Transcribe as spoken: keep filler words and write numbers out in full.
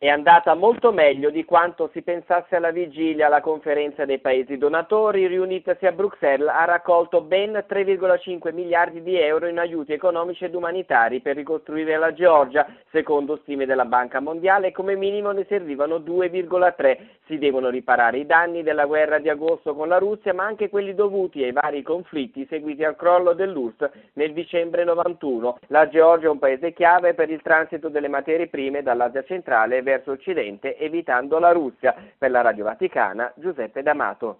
È andata molto meglio di quanto si pensasse alla vigilia. La conferenza dei paesi donatori riunitasi a Bruxelles ha raccolto ben tre virgola cinque miliardi di euro in aiuti economici ed umanitari per ricostruire la Georgia. Secondo stime della Banca Mondiale, come minimo ne servivano due virgola tre. Si devono riparare i danni della guerra di agosto con la Russia, ma anche quelli dovuti ai vari conflitti seguiti al crollo dell'U R S S nel dicembre novantuno. La Georgia è un paese chiave per il transito delle materie prime dall'Asia centrale verso occidente, evitando la Russia. Per la Radio Vaticana, Giuseppe D'Amato.